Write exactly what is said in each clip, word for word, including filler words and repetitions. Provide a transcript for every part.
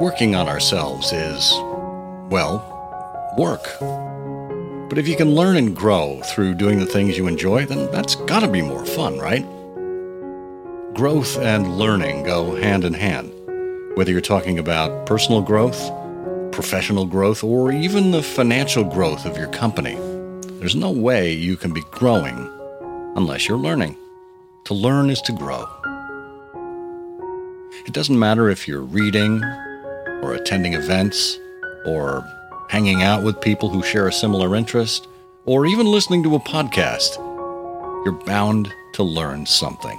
Working on ourselves is, well, work. But if you can learn and grow through doing the things you enjoy, then that's got to be more fun, right? Growth and learning go hand in hand, whether you're talking about personal growth, professional growth, or even the financial growth of your company. There's no way you can be growing unless you're learning. To learn is to grow. It doesn't matter if you're reading, or attending events, or hanging out with people who share a similar interest, or even listening to a podcast. You're bound to learn something.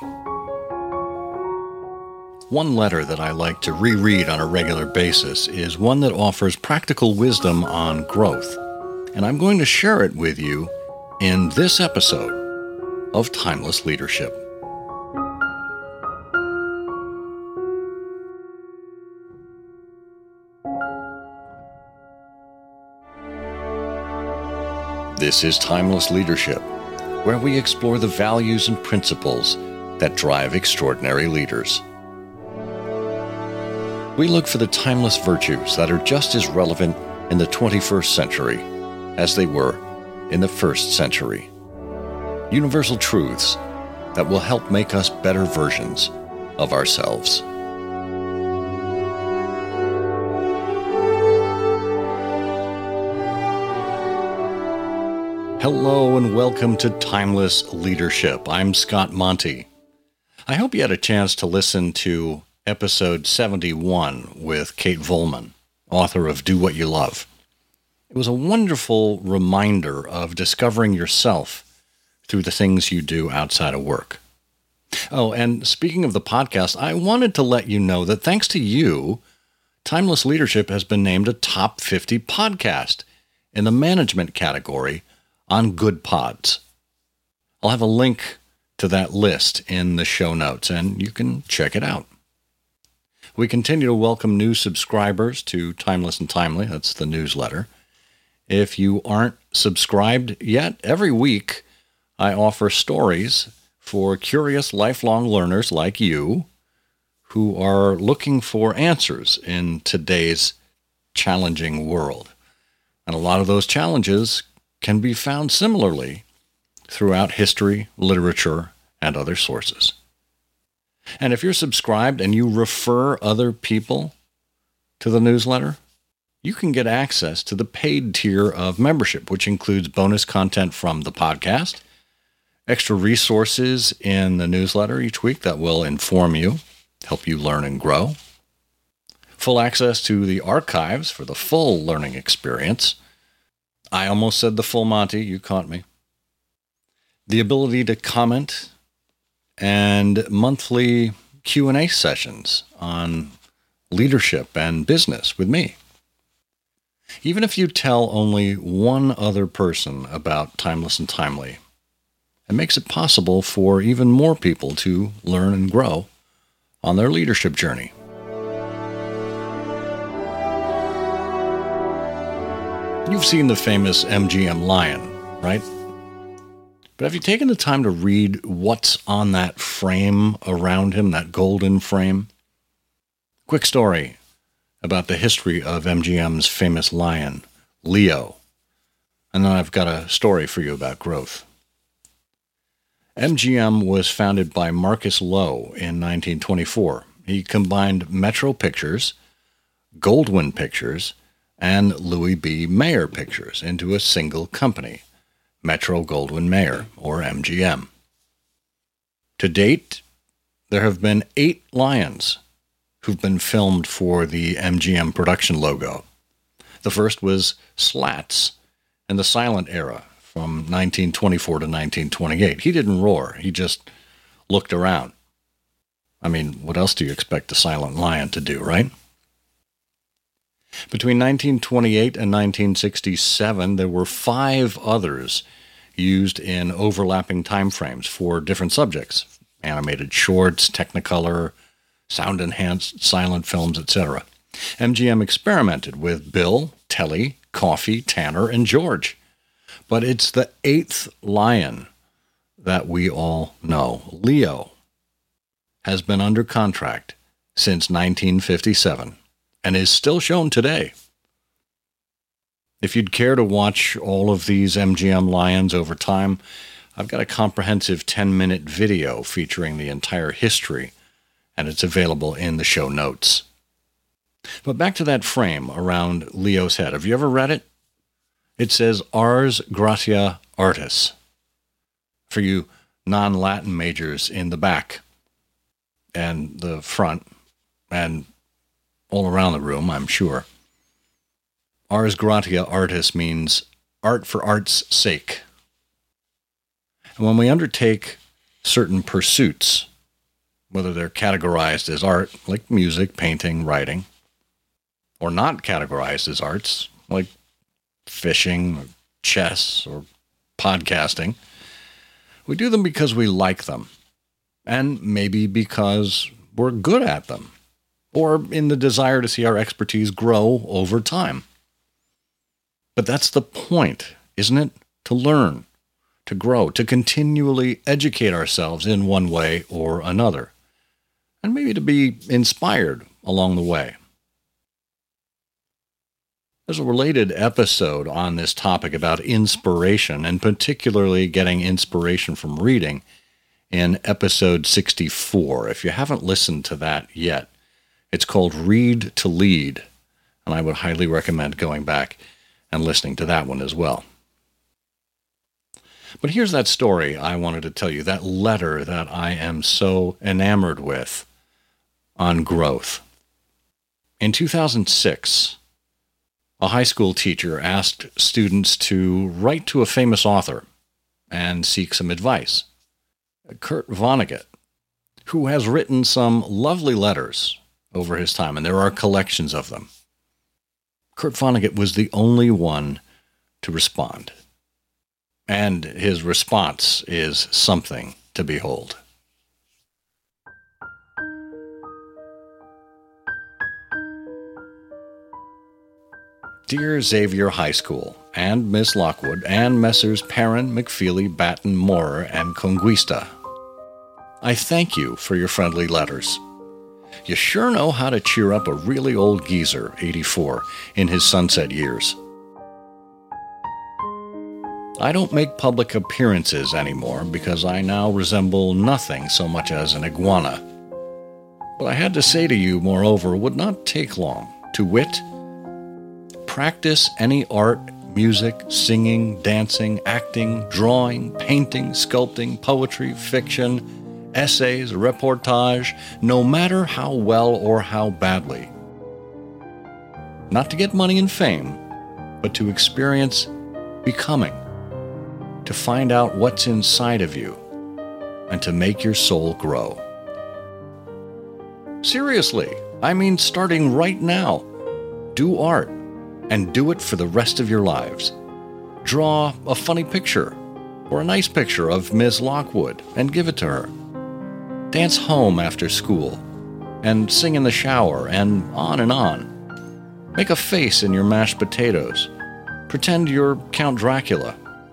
One letter that I like to reread on a regular basis is one that offers practical wisdom on growth, and I'm going to share it with you in this episode of Timeless Leadership. This is Timeless Leadership, where we explore the values and principles that drive extraordinary leaders. We look for the timeless virtues that are just as relevant in the twenty-first century as they were in the first century. Universal truths that will help make us better versions of ourselves. Hello and welcome to Timeless Leadership. I'm Scott Monty. I hope you had a chance to listen to episode seventy-one with Kate Volman, author of Do What You Love. It was a wonderful reminder of discovering yourself through the things you do outside of work. Oh, and speaking of the podcast, I wanted to let you know that thanks to you, Timeless Leadership has been named a top fifty podcast in the management category on Good Pods. I'll have a link to that list in the show notes, and you can check it out. We continue to welcome new subscribers to Timeless and Timely. That's the newsletter. If you aren't subscribed yet, every week I offer stories for curious lifelong learners like you who are looking for answers in today's challenging world. And a lot of those challenges can be found similarly throughout history, literature, and other sources. And if you're subscribed and you refer other people to the newsletter, you can get access to the paid tier of membership, which includes bonus content from the podcast, extra resources in the newsletter each week that will inform you, help you learn and grow, full access to the archives for the full learning experience. I almost said the full Monty, you caught me. The ability to comment and monthly Q and A sessions on leadership and business with me. Even if you tell only one other person about Timeless and Timely, it makes it possible for even more people to learn and grow on their leadership journey. You've seen the famous M G M lion, right? But have you taken the time to read what's on that frame around him, that golden frame? Quick story about the history of M G M's famous lion, Leo. And then I've got a story for you about growth. M G M was founded by Marcus Lowe in nineteen twenty-four. He combined Metro Pictures, Goldwyn Pictures, and Louis B. Mayer Pictures into a single company, Metro-Goldwyn-Mayer, or M G M. To date, there have been eight lions who've been filmed for the M G M production logo. The first was Slats in the silent era from nineteen twenty-four to nineteen twenty-eight. He didn't roar. He just looked around. I mean, what else do you expect a silent lion to do, right? Between nineteen twenty-eight and nineteen sixty-seven, there were five others used in overlapping timeframes for different subjects: animated shorts, Technicolor, sound-enhanced silent films, et cetera. M G M experimented with Bill, Telly, Coffee, Tanner, and George. But it's the eighth lion that we all know. Leo has been under contract since nineteen fifty-seven and is still shown today. If you'd care to watch all of these M G M lions over time, I've got a comprehensive ten-minute video featuring the entire history, and it's available in the show notes. But back to that frame around Leo's head. Have you ever read it? It says Ars Gratia Artis. For you non-Latin majors in the back and the front and all around the room, I'm sure. Ars Gratia Artis means art for art's sake. And when we undertake certain pursuits, whether they're categorized as art, like music, painting, writing, or not categorized as arts, like fishing, or chess, or podcasting, we do them because we like them, and maybe because we're good at them, or in the desire to see our expertise grow over time. But that's the point, isn't it? To learn, to grow, to continually educate ourselves in one way or another, and maybe to be inspired along the way. There's a related episode on this topic about inspiration, and particularly getting inspiration from reading, in episode sixty-four. If you haven't listened to that yet, it's called Read to Lead, and I would highly recommend going back and listening to that one as well. But here's that story I wanted to tell you, that letter that I am so enamored with on growth. In two thousand six, a high school teacher asked students to write to a famous author and seek some advice. Kurt Vonnegut, who has written some lovely letters over his time, and there are collections of them. Kurt Vonnegut was the only one to respond. And his response is something to behold. Dear Xavier High School, and Miss Lockwood, and Messrs. Perrin, McFeely, Batten, Moorer, and Conquista, I thank you for your friendly letters. You sure know how to cheer up a really old geezer, eighty-four, in his sunset years. I don't make public appearances anymore because I now resemble nothing so much as an iguana. But I had to say to you, moreover, would not take long, to wit, practice any art, music, singing, dancing, acting, drawing, painting, sculpting, poetry, fiction, essays, reportage, no matter how well or how badly. Not to get money and fame, but to experience becoming, to find out what's inside of you, and to make your soul grow. Seriously, I mean starting right now. Do art, and do it for the rest of your lives. Draw a funny picture, or a nice picture of Miss Lockwood, and give it to her. Dance home after school, and sing in the shower, and on and on. Make a face in your mashed potatoes. Pretend you're Count Dracula.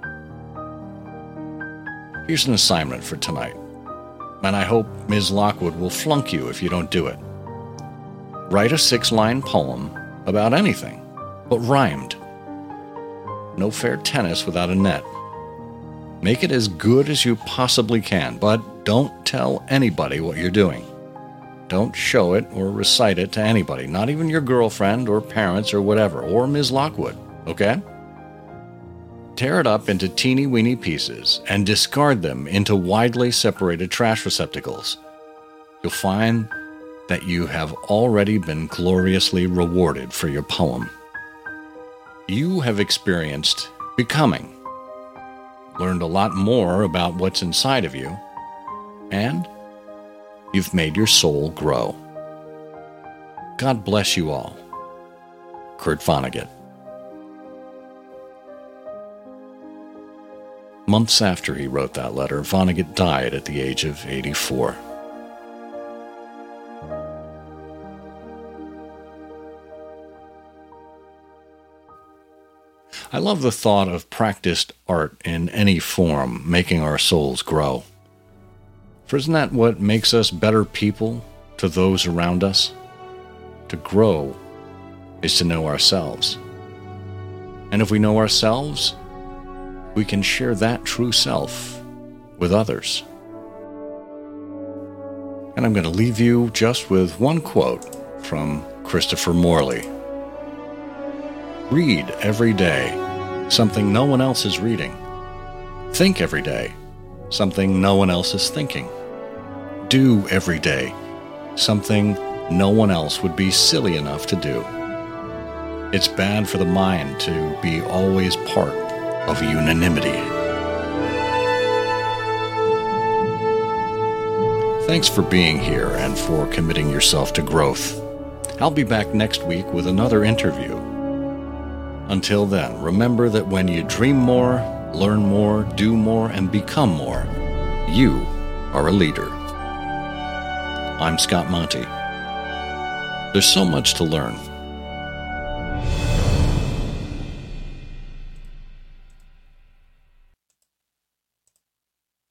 Here's an assignment for tonight, and I hope Miz Lockwood will flunk you if you don't do it. Write a six-line poem about anything, but rhymed. No fair tennis without a net. Make it as good as you possibly can, but don't tell anybody what you're doing. Don't show it or recite it to anybody, not even your girlfriend or parents or whatever, or Miz Lockwood, okay? Tear it up into teeny-weeny pieces and discard them into widely separated trash receptacles. You'll find that you have already been gloriously rewarded for your poem. You have experienced becoming, learned a lot more about what's inside of you, and you've made your soul grow. God bless you all. Kurt Vonnegut. Months after he wrote that letter, Vonnegut died at the age of eighty-four. I love the thought of practiced art in any form making our souls grow. For isn't that what makes us better people to those around us? To grow is to know ourselves. And if we know ourselves, we can share that true self with others. And I'm going to leave you just with one quote from Christopher Morley. Read every day something no one else is reading. Think every day something no one else is thinking. Do every day something no one else would be silly enough to do. It's bad for the mind to be always part of unanimity. Thanks for being here and for committing yourself to growth. I'll be back next week with another interview. Until then, remember that when you dream more, learn more, do more, and become more, you are a leader. I'm Scott Monty. There's so much to learn.